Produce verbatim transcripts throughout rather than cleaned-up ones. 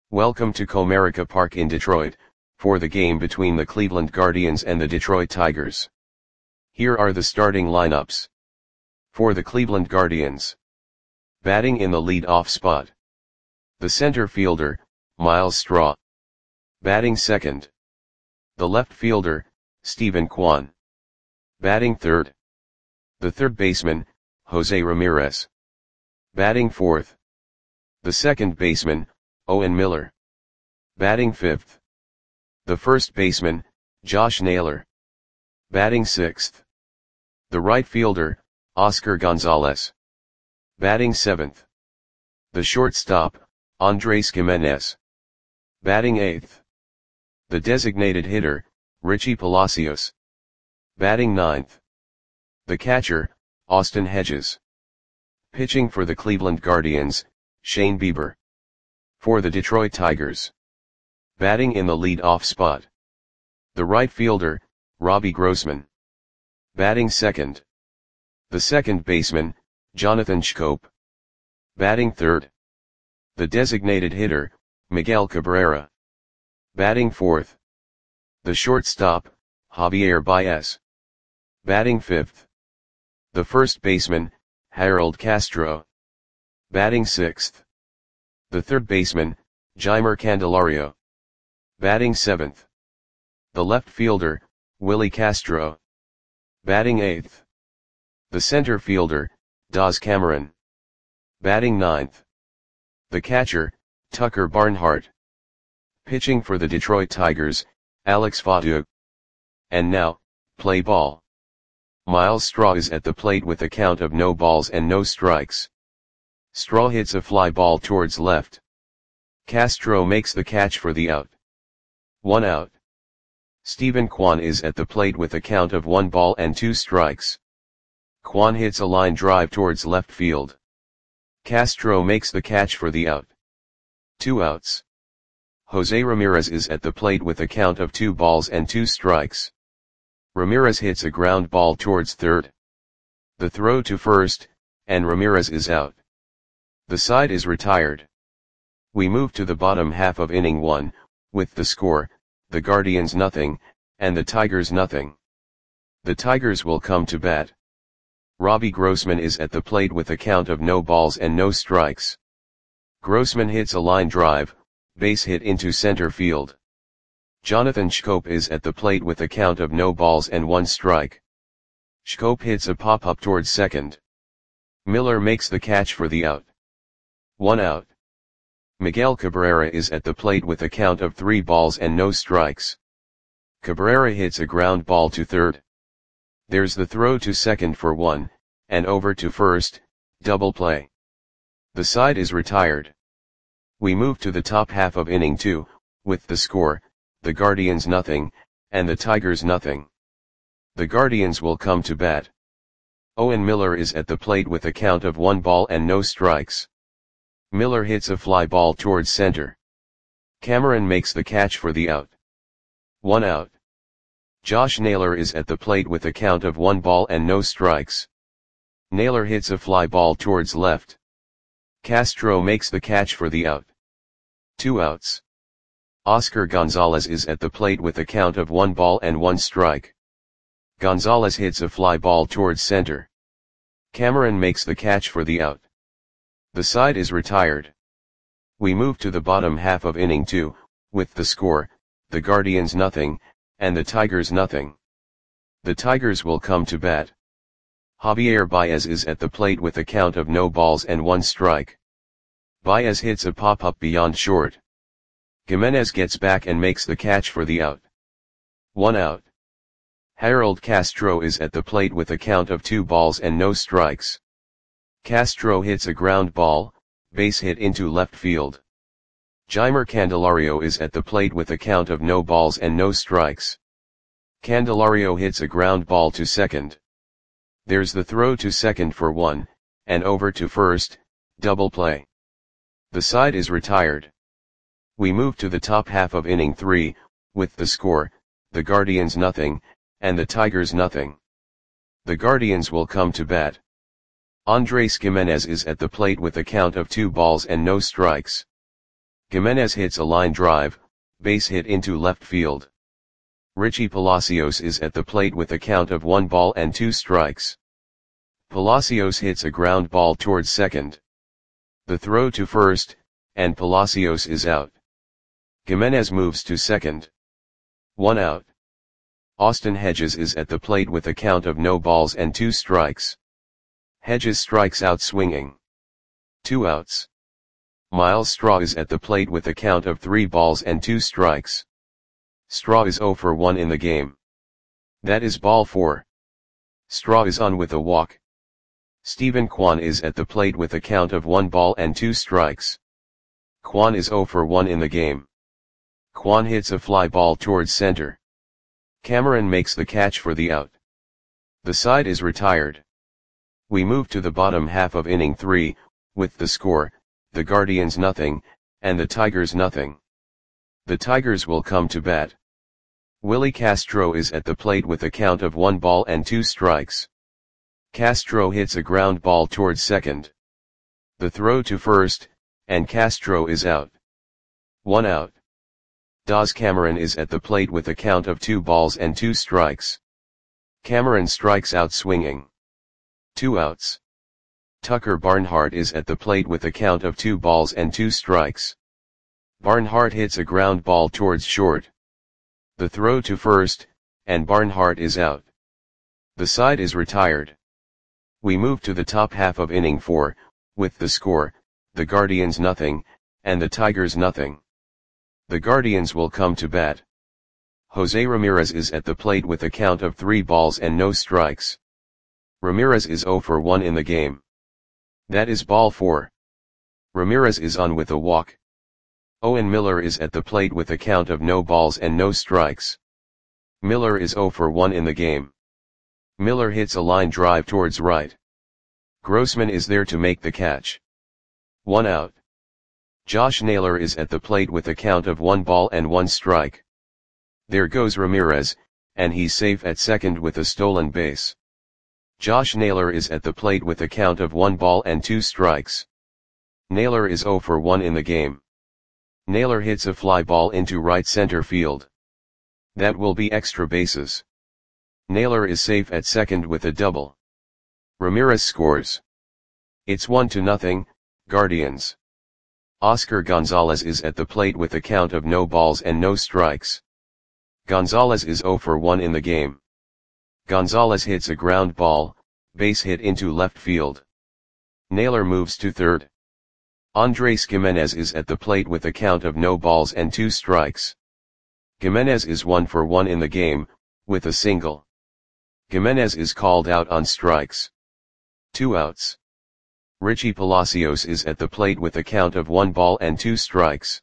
Welcome to Comerica Park in Detroit, for the game between the Cleveland Guardians and the Detroit Tigers. Here are the starting lineups. For the Cleveland Guardians. Batting in the lead-off spot. The center fielder, Myles Straw. Batting second. The left fielder, Steven Kwan. Batting third. The third baseman, Jose Ramirez. Batting fourth. The second baseman, Owen Miller. Batting fifth. The first baseman, Josh Naylor. Batting sixth. The right fielder, Oscar Gonzalez. Batting seventh. The shortstop, Andres Gimenez. Batting eighth. The designated hitter, Richie Palacios. Batting ninth. The catcher, Austin Hedges. Pitching for the Cleveland Guardians, Shane Bieber. For the Detroit Tigers. Batting in the lead-off spot. The right fielder, Robbie Grossman. Batting second. The second baseman, Jonathan Schoop. Batting third. The designated hitter, Miguel Cabrera. Batting fourth. The shortstop, Javier Baez. Batting fifth. The first baseman, Harold Castro. Batting sixth. The third baseman, Jeimer Candelario. Batting seventh. The left fielder, Willie Castro. Batting eighth. The center fielder, Daz Cameron. Batting ninth. The catcher, Tucker Barnhart. Pitching for the Detroit Tigers, Alex Fatou. And now, play ball. Myles Straw is at the plate with a count of no balls and no strikes. Straw hits a fly ball towards left. Castro makes the catch for the out. One out. Steven Kwan is at the plate with a count of one ball and two strikes. Kwan hits a line drive towards left field. Castro makes the catch for the out. Two outs. Jose Ramirez is at the plate with a count of two balls and two strikes. Ramirez hits a ground ball towards third. The throw to first, and Ramirez is out. The side is retired. We move to the bottom half of inning one, with the score, the Guardians nothing, and the Tigers nothing. The Tigers will come to bat. Robbie Grossman is at the plate with a count of no balls and no strikes. Grossman hits a line drive, base hit into center field. Jonathan Schoop is at the plate with a count of no balls and one strike. Schoop hits a pop-up towards second. Miller makes the catch for the out. One out. Miguel Cabrera is at the plate with a count of three balls and no strikes. Cabrera hits a ground ball to third. There's the throw to second for one, and over to first, double play. The side is retired. We move to the top half of inning two, with the score, the Guardians nothing, and the Tigers nothing. The Guardians will come to bat. Owen Miller is at the plate with a count of one ball and no strikes. Miller hits a fly ball towards center. Cameron makes the catch for the out. One out. Josh Naylor is at the plate with a count of one ball and no strikes. Naylor hits a fly ball towards left. Castro makes the catch for the out. Two outs. Oscar Gonzalez is at the plate with a count of one ball and one strike. Gonzalez hits a fly ball towards center. Cameron makes the catch for the out. The side is retired. We move to the bottom half of inning two, with the score, the Guardians nothing, and the Tigers nothing. The Tigers will come to bat. Javier Baez is at the plate with a count of no balls and one strike. Baez hits a pop-up beyond short. Gimenez gets back and makes the catch for the out. One out. Harold Castro is at the plate with a count of two balls and no strikes. Castro hits a ground ball, base hit into left field. Jeimer Candelario is at the plate with a count of no balls and no strikes. Candelario hits a ground ball to second. There's the throw to second for one, and over to first, double play. The side is retired. We move to the top half of inning three, with the score, the Guardians nothing, and the Tigers nothing. The Guardians will come to bat. Andres Gimenez is at the plate with a count of two balls and no strikes. Gimenez hits a line drive, base hit into left field. Richie Palacios is at the plate with a count of one ball and two strikes. Palacios hits a ground ball towards second. The throw to first, and Palacios is out. Gimenez moves to second. One out. Austin Hedges is at the plate with a count of no balls and two strikes. Hedges strikes out swinging. Two outs. Miles Straw is at the plate with a count of three balls and two strikes. Straw is oh for one in the game. That is ball four. Straw is on with a walk. Stephen Kwan is at the plate with a count of one ball and two strikes. Kwan is oh for one in the game. Kwan hits a fly ball towards center. Cameron makes the catch for the out. The side is retired. We move to the bottom half of inning three, with the score, the Guardians nothing, and the Tigers nothing. The Tigers will come to bat. Willie Castro is at the plate with a count of one ball and two strikes. Castro hits a ground ball towards second. The throw to first, and Castro is out. One out. Daz Cameron is at the plate with a count of two balls and two strikes. Cameron strikes out swinging. Two outs. Tucker Barnhart is at the plate with a count of two balls and two strikes. Barnhart hits a ground ball towards short. The throw to first, and Barnhart is out. The side is retired. We move to the top half of inning four, with the score, the Guardians nothing, and the Tigers nothing. The Guardians will come to bat. Jose Ramirez is at the plate with a count of three balls and no strikes. Ramirez is oh for one in the game. That is ball four. Ramirez is on with a walk. Owen Miller is at the plate with a count of no balls and no strikes. Miller is oh for one in the game. Miller hits a line drive towards right. Grossman is there to make the catch. One out. Josh Naylor is at the plate with a count of one ball and one strike. There goes Ramirez, and he's safe at second with a stolen base. Josh Naylor is at the plate with a count of one ball and two strikes. Naylor is oh for one in the game. Naylor hits a fly ball into right center field. That will be extra bases. Naylor is safe at second with a double. Ramirez scores. It's one to nothing, Guardians. Oscar Gonzalez is at the plate with a count of no balls and no strikes. Gonzalez is oh for one in the game. Gonzalez hits a ground ball, base hit into left field. Naylor moves to third. Andres Gimenez is at the plate with a count of no balls and two strikes. Gimenez is one for one in the game, with a single. Gimenez is called out on strikes. Two outs. Richie Palacios is at the plate with a count of one ball and two strikes.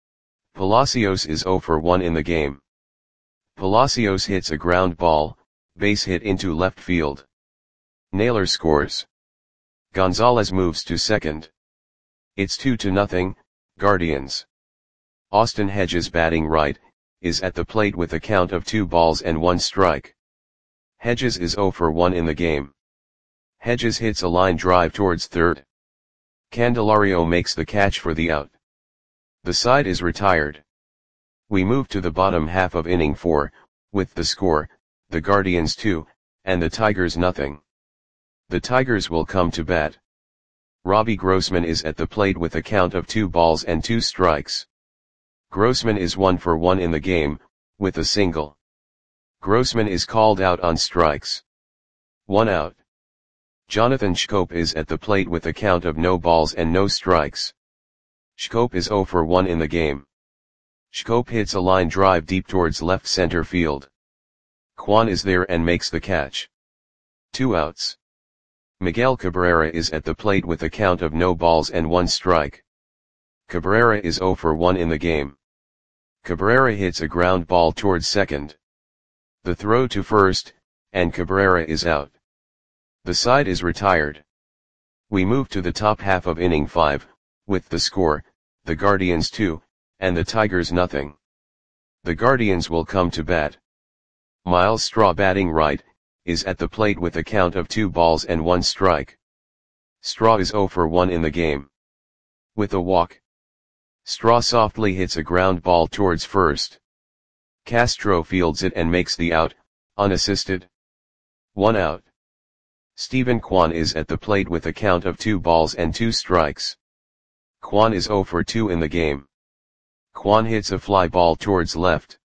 Palacios is oh for one in the game. Palacios hits a ground ball, base hit into left field. Naylor scores. Gonzalez moves to second. It's two to nothing, Guardians. Austin Hedges batting right, is at the plate with a count of two balls and one strike. Hedges is oh for one in the game. Hedges hits a line drive towards third. Candelario makes the catch for the out. The side is retired. We move to the bottom half of inning four, with the score, the Guardians two, and the Tigers nothing. The Tigers will come to bat. Robbie Grossman is at the plate with a count of two balls and two strikes. Grossman is one for one in the game, with a single. Grossman is called out on strikes. One out. Jonathan Schoop is at the plate with a count of no balls and no strikes. Schoop is oh for one in the game. Schoop hits a line drive deep towards left center field. Kwan is there and makes the catch. Two outs. Miguel Cabrera is at the plate with a count of no balls and one strike. Cabrera is oh for one in the game. Cabrera hits a ground ball towards second. The throw to first, and Cabrera is out. The side is retired. We move to the top half of inning five, with the score, the Guardians two, and the Tigers nothing. The Guardians will come to bat. Miles Straw batting right, is at the plate with a count of two balls and one strike. Straw is oh for one in the game. With a walk. Straw softly hits a ground ball towards first. Castro fields it and makes the out, unassisted. One out. Steven Kwan is at the plate with a count of two balls and two strikes. Kwan is zero for two in the game. Kwan hits a fly ball towards left.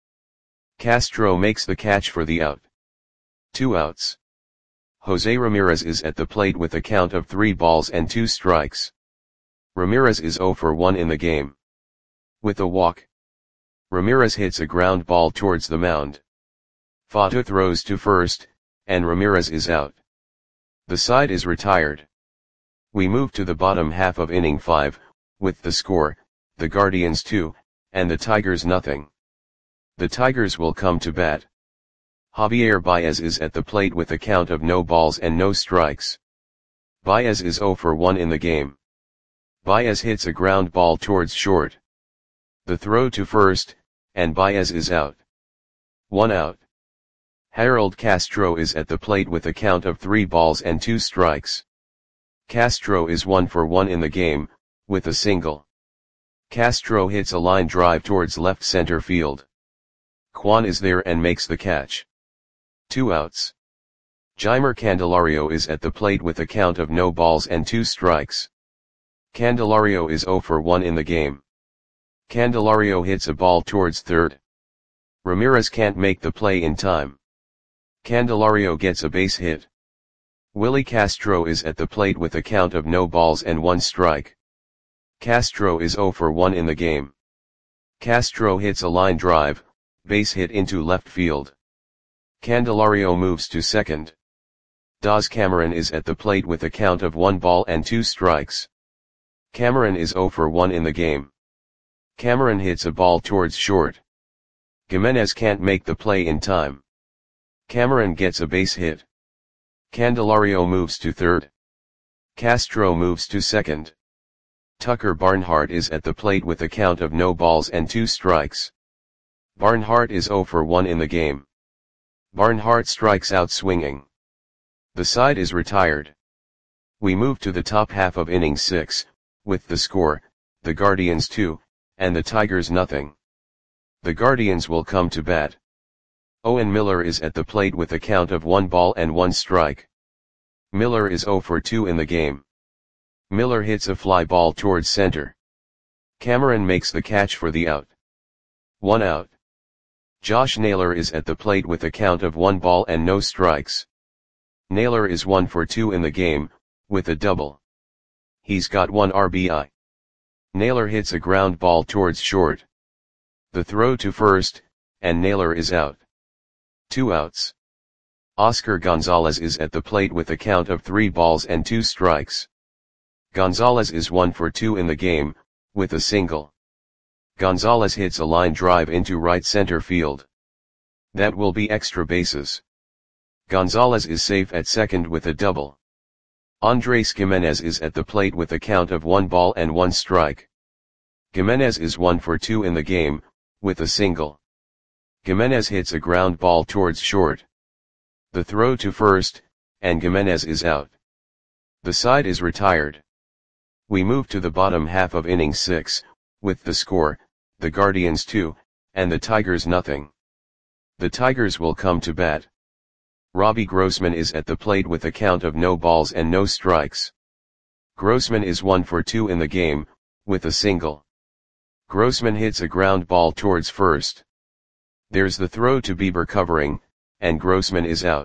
Castro makes the catch for the out. Two outs. Jose Ramirez is at the plate with a count of three balls and two strikes. Ramirez is zero for one in the game. With a walk. Ramirez hits a ground ball towards the mound. Fatu throws to first, and Ramirez is out. The side is retired. We move to the bottom half of inning five, with the score, the Guardians two, and the Tigers nothing. The Tigers will come to bat. Javier Baez is at the plate with a count of no balls and no strikes. Baez is zero for one in the game. Baez hits a ground ball towards short. The throw to first, and Baez is out. One out. Harold Castro is at the plate with a count of three balls and two strikes. Castro is one for one in the game, with a single. Castro hits a line drive towards left center field. Kwan is there and makes the catch. Two outs. Jeimer Candelario is at the plate with a count of no balls and two strikes. Candelario is zero for one in the game. Candelario hits a ball towards third. Ramirez can't make the play in time. Candelario gets a base hit. Willie Castro is at the plate with a count of no balls and one strike. Castro is zero for one in the game. Castro hits a line drive, base hit into left field. Candelario moves to second. Daz Cameron is at the plate with a count of one ball and two strikes. Cameron is zero for one in the game. Cameron hits a ball towards short. Gimenez can't make the play in time. Cameron gets a base hit. Candelario moves to third. Castro moves to second. Tucker Barnhart is at the plate with a count of no balls and two strikes. Barnhart is zero for one in the game. Barnhart strikes out swinging. The side is retired. We move to the top half of inning six, with the score, the Guardians two, and the Tigers nothing. The Guardians will come to bat. Owen Miller is at the plate with a count of one ball and one strike. Miller is zero for two in the game. Miller hits a fly ball towards center. Cameron makes the catch for the out. One out. Josh Naylor is at the plate with a count of one ball and no strikes. Naylor is one for two in the game, with a double. He's got one R B I. Naylor hits a ground ball towards short. The throw to first, and Naylor is out. Two outs. Oscar Gonzalez is at the plate with a count of three balls and two strikes. Gonzalez is one for two in the game, with a single. Gonzalez hits a line drive into right center field. That will be extra bases. Gonzalez is safe at second with a double. Andres Gimenez is at the plate with a count of one ball and one strike. Gimenez is one for two in the game, with a single. Gimenez hits a ground ball towards short. The throw to first, and Gimenez is out. The side is retired. We move to the bottom half of inning six, with the score, the Guardians two, and the Tigers nothing. The Tigers will come to bat. Robbie Grossman is at the plate with a count of no balls and no strikes. Grossman is one for two in the game, with a single. Grossman hits a ground ball towards first. There's the throw to Bieber covering, and Grossman is out.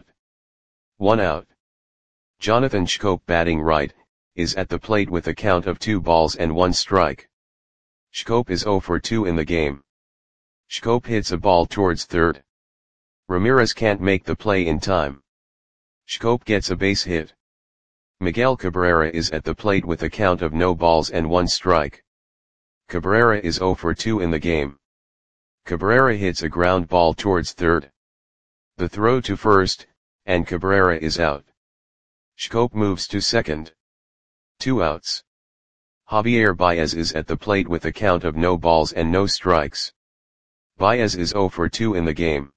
One out. Jonathan Schoop batting right, is at the plate with a count of two balls and one strike. Schoop is zero for two in the game. Schoop hits a ball towards third. Ramirez can't make the play in time. Schoop gets a base hit. Miguel Cabrera is at the plate with a count of no balls and one strike. Cabrera is zero for two in the game. Cabrera hits a ground ball towards third. The throw to first, and Cabrera is out. Schoop moves to second. Two outs. Javier Baez is at the plate with a count of no balls and no strikes. Baez is zero for two in the game.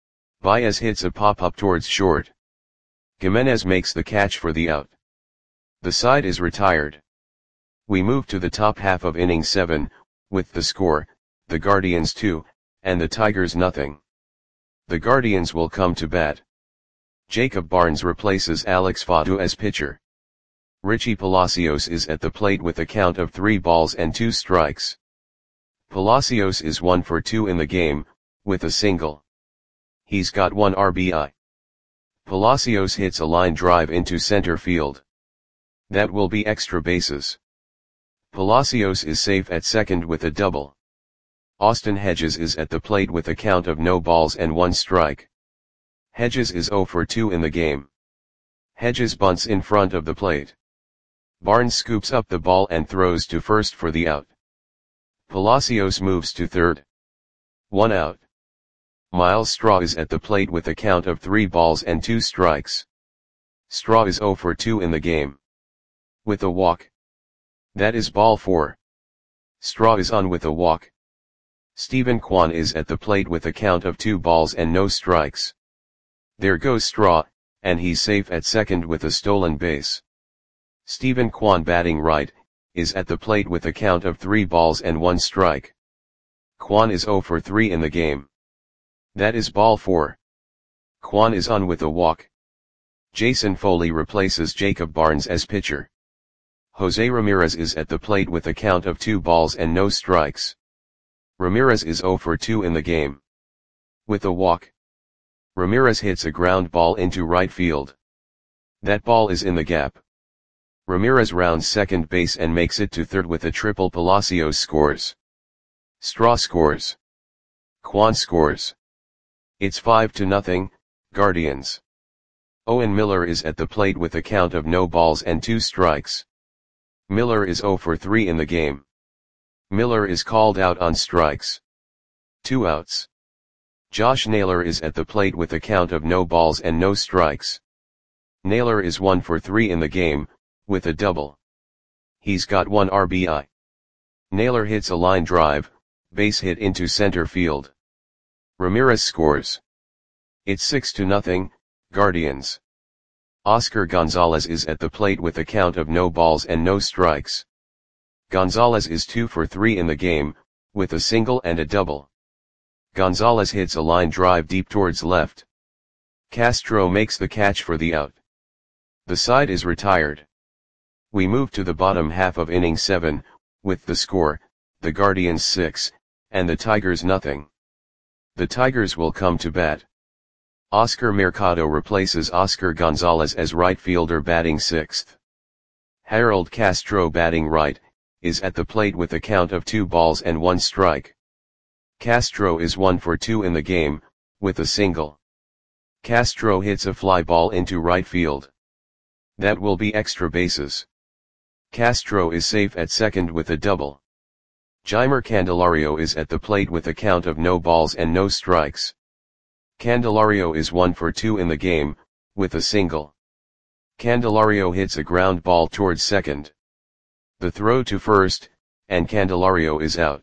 Baez hits a pop-up towards short. Gimenez makes the catch for the out. The side is retired. We move to the top half of inning seven, with the score, the Guardians two, and the Tigers nothing. The Guardians will come to bat. Jacob Barnes replaces Alex Fatu as pitcher. Richie Palacios is at the plate with a count of three balls and two strikes. Palacios is one for two in the game, with a single. He's got one R B I. Palacios hits a line drive into center field. That will be extra bases. Palacios is safe at second with a double. Austin Hedges is at the plate with a count of no balls and one strike. Hedges is zero for two in the game. Hedges bunts in front of the plate. Barnes scoops up the ball and throws to first for the out. Palacios moves to third. One out. Miles Straw is at the plate with a count of three balls and two strikes. Straw is zero for two in the game. With a walk. That is ball four. Straw is on with a walk. Stephen Kwan is at the plate with a count of two balls and no strikes. There goes Straw, and he's safe at second with a stolen base. Stephen Kwan, batting right, is at the plate with a count of three balls and one strike. Kwan is zero for three in the game. That is ball four. Kwan is on with a walk. Jason Foley replaces Jacob Barnes as pitcher. Jose Ramirez is at the plate with a count of two balls and no strikes. Ramirez is zero for two in the game. With a walk. Ramirez hits a ground ball into right field. That ball is in the gap. Ramirez rounds second base and makes it to third with a triple. Palacios scores. Straw scores. Kwan scores. It's five to nothing, Guardians. Owen Miller is at the plate with a count of no balls and two strikes. Miller is zero for three in the game. Miller is called out on strikes. Two outs. Josh Naylor is at the plate with a count of no balls and no strikes. Naylor is one for three in the game, with a double. He's got one R B I. Naylor hits a line drive, base hit into center field. Ramirez scores. It's six to nothing, Guardians. Oscar Gonzalez is at the plate with a count of no balls and no strikes. Gonzalez is two for three in the game, with a single and a double. Gonzalez hits a line drive deep towards left. Castro makes the catch for the out. The side is retired. We move to the bottom half of inning seven, with the score, the Guardians six, and the Tigers nothing. The Tigers will come to bat. Oscar Mercado replaces Oscar Gonzalez as right fielder, batting sixth. Harold Castro, batting right, is at the plate with a count of two balls and one strike. Castro is one for two in the game, with a single. Castro hits a fly ball into right field. That will be extra bases. Castro is safe at second with a double. Jeimer Candelario is at the plate with a count of no balls and no strikes. Candelario is one for two in the game, with a single. Candelario hits a ground ball towards second. The throw to first, and Candelario is out.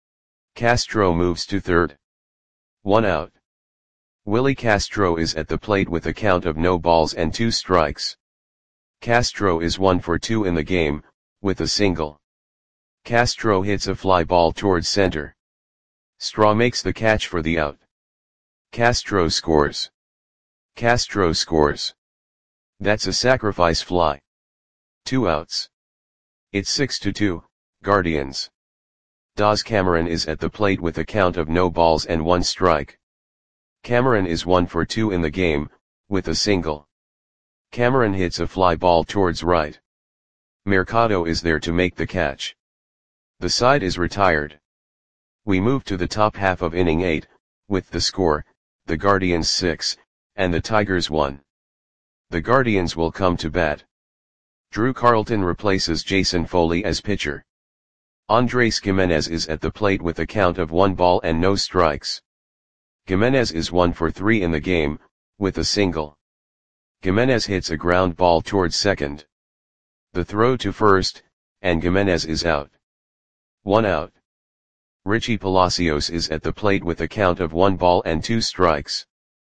Castro moves to third. One out. Willie Castro is at the plate with a count of no balls and two strikes. Castro is one for two in the game, with a single. Castro hits a fly ball towards center. Straw makes the catch for the out. Castro scores. Castro scores. That's a sacrifice fly. Two outs. It's six to two, Guardians. Daz Cameron is at the plate with a count of no balls and one strike. Cameron is one for two in the game, with a single. Cameron hits a fly ball towards right. Mercado is there to make the catch. The side is retired. We move to the top half of inning eight, with the score, the Guardians six, and the Tigers one. The Guardians will come to bat. Drew Carlton replaces Jason Foley as pitcher. Andres Gimenez is at the plate with a count of one ball and no strikes. Gimenez is one for three in the game, with a single. Gimenez hits a ground ball towards second. The throw to first, and Gimenez is out. One out. Richie Palacios is at the plate with a count of one ball and two strikes.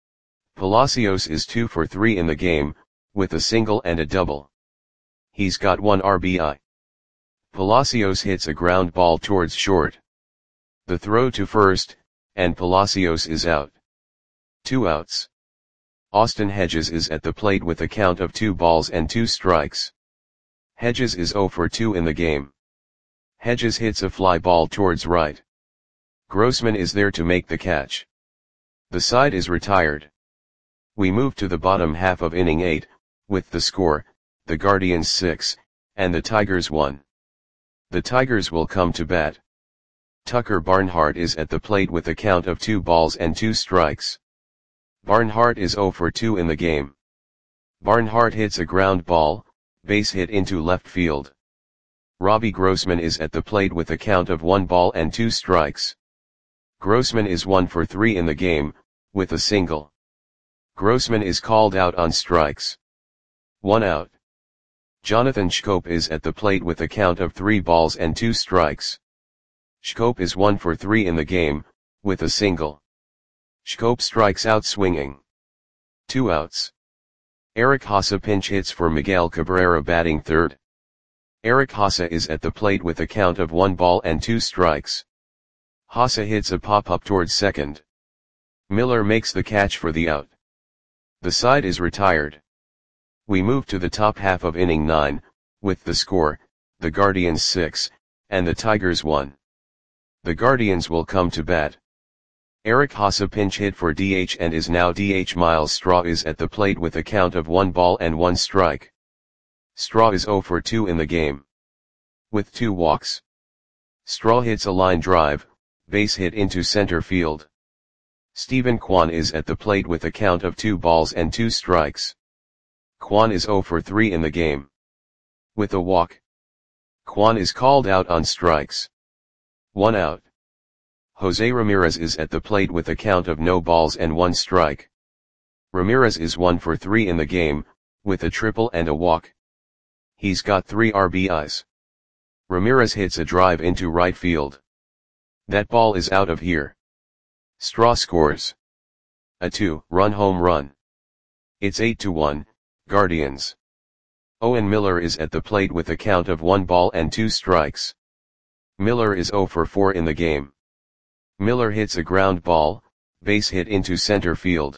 Palacios is two for three in the game, with a single and a double. He's got one R B I. Palacios hits a ground ball towards short. The throw to first, and Palacios is out. Two outs. Austin Hedges is at the plate with a count of two balls and two strikes. Hedges is oh for two in the game. Hedges hits a fly ball towards right. Grossman is there to make the catch. The side is retired. We move to the bottom half of inning eight, with the score, the Guardians six, and the Tigers one. The Tigers will come to bat. Tucker Barnhart is at the plate with a count of two balls and two strikes. Barnhart is oh for two in the game. Barnhart hits a ground ball, base hit into left field. Robbie Grossman is at the plate with a count of one ball and two strikes. Grossman is one for three in the game, with a single. Grossman is called out on strikes. One out. Jonathan Schoop is at the plate with a count of three balls and two strikes. Schoop is one for three in the game, with a single. Schoop strikes out swinging. Two outs. Eric Haase pinch hits for Miguel Cabrera batting third. Eric Haase is at the plate with a count of one ball and two strikes. Haase hits a pop-up towards second. Miller makes the catch for the out. The side is retired. We move to the top half of inning nine, with the score, the Guardians six, and the Tigers one. The Guardians will come to bat. Eric Haase pinch hit for D H and is now D H. Miles Straw is at the plate with a count of one ball and one strike. Straw is oh for two in the game. With two walks. Straw hits a line drive, base hit into center field. Stephen Kwan is at the plate with a count of two balls and two strikes. Kwan is oh for three in the game. With a walk. Kwan is called out on strikes. One out. Jose Ramirez is at the plate with a count of no balls and one strike. Ramirez is one for three in the game, with a triple and a walk. He's got three R B Is. Ramirez hits a drive into right field. That ball is out of here. Straw scores a two-run home run. It's eight to one, Guardians. Owen Miller is at the plate with a count of one ball and two strikes. Miller is oh for four in the game. Miller hits a ground ball, base hit into center field.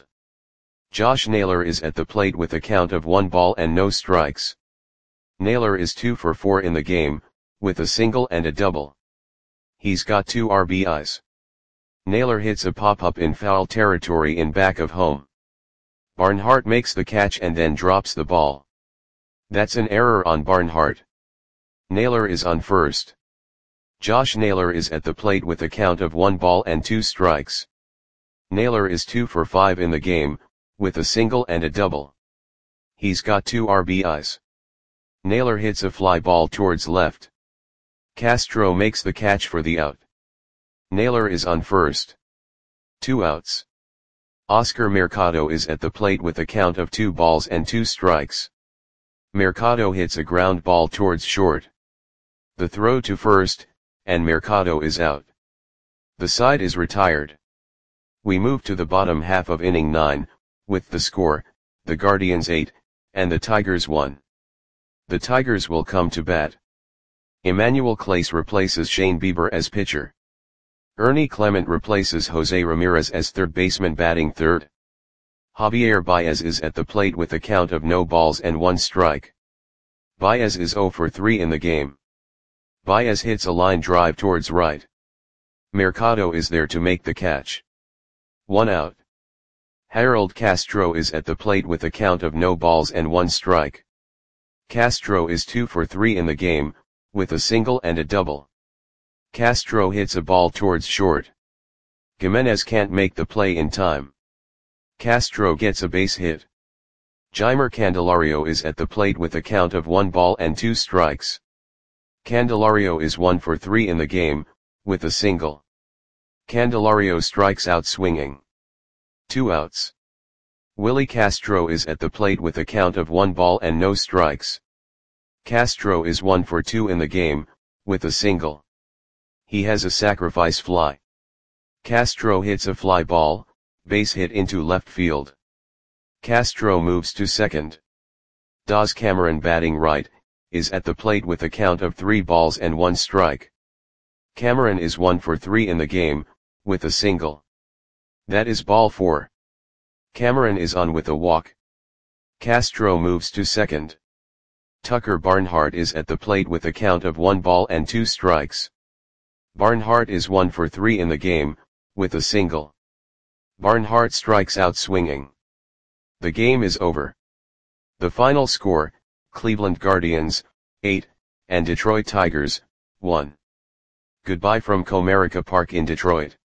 Josh Naylor is at the plate with a count of one ball and no strikes. Naylor is two for four in the game, with a single and a double. He's got two R B Is. Naylor hits a pop-up in foul territory in back of home. Barnhart makes the catch and then drops the ball. That's an error on Barnhart. Naylor is on first. Josh Naylor is at the plate with a count of one ball and two strikes. Naylor is two for five in the game, with a single and a double. He's got two R B Is. Naylor hits a fly ball towards left. Castro makes the catch for the out. Naylor is on first. Two outs. Oscar Mercado is at the plate with a count of two balls and two strikes. Mercado hits a ground ball towards short. The throw to first, and Mercado is out. The side is retired. We move to the bottom half of inning nine, with the score, the Guardians eight, and the Tigers one. The Tigers will come to bat. Emmanuel Clase replaces Shane Bieber as pitcher. Ernie Clement replaces Jose Ramirez as third baseman batting third. Javier Baez is at the plate with a count of no balls and one strike. Baez is oh for three in the game. Baez hits a line drive towards right. Mercado is there to make the catch. One out. Harold Castro is at the plate with a count of no balls and one strike. Castro is two for three in the game, with a single and a double. Castro hits a ball towards short. Gimenez can't make the play in time. Castro gets a base hit. Jeimer Candelario is at the plate with a count of one ball and two strikes. Candelario is one for three in the game, with a single. Candelario strikes out swinging. Two outs. Willie Castro is at the plate with a count of one ball and no strikes. Castro is one for two in the game, with a single. He has a sacrifice fly. Castro hits a fly ball, base hit into left field. Castro moves to second. Daz Cameron batting right, is at the plate with a count of three balls and one strike. Cameron is one for three in the game, with a single. That is ball four. Cameron is on with a walk. Castro moves to second. Tucker Barnhart is at the plate with a count of one ball and two strikes. Barnhart is one for three in the game, with a single. Barnhart strikes out swinging. The game is over. The final score, Cleveland Guardians, eight, and Detroit Tigers, one. Goodbye from Comerica Park in Detroit.